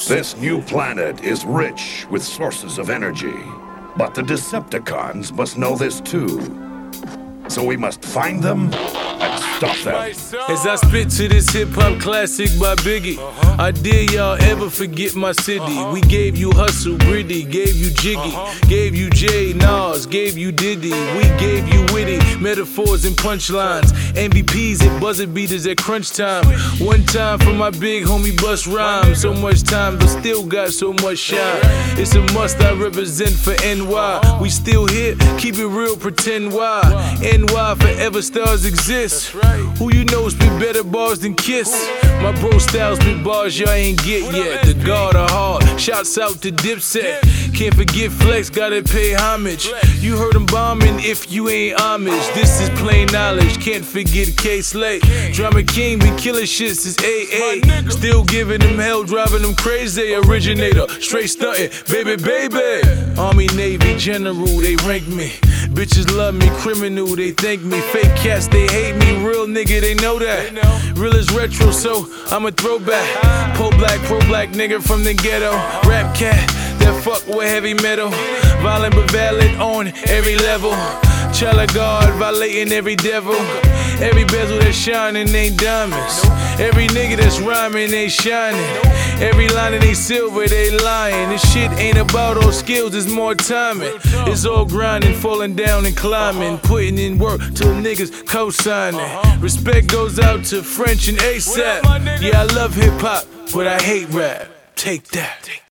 This new planet is rich with sources of energy. But the Decepticons must know this too. So we must find them and stop them. As I spit to this hip-hop classic by Biggie, I dare y'all ever forget my city. We gave you hustle, gritty, gave you jiggy, gave you J, Nas, gave you Diddy. We gave you witty metaphors and punchlines, MVPs and buzzer beaters at crunch time. One time for my big homie Bust Rhymes. So much time but still got so much shine. It's a must I represent for NY. We still here, keep it real, pretend why. NY forever stars exist. Who you know spit better bars than Kiss? My bro style spit bars y'all ain't get yet. The God of Hard, shouts out to Dipset. Can't forget Flex, gotta pay homage. You heard him bombing if you ain't homage. This is plain knowledge, can't forget K-Slay. Drama King been killing shit since AA. Still giving them hell, driving them crazy. Originator, straight stunting, baby. Army, Navy, General, they rank me. Bitches love me, criminal, they thank me. Fake cats, they hate me. Real nigga, they know that. Real is retro, so I'm a throwback. Pro black nigga from the ghetto. Rap cat that fuck with heavy metal. Violent but valid on every level. Child of God, violating every devil. Every bezel that's shining ain't diamonds. Every nigga that's rhyming ain't shining. Every line that they silver, they lying. This shit ain't about all skills, it's more timing. It's all grinding, falling down and climbing. Putting in work till niggas co-signing. Respect goes out to French and ASAP. Yeah, I love hip hop, but I hate rap. Take that.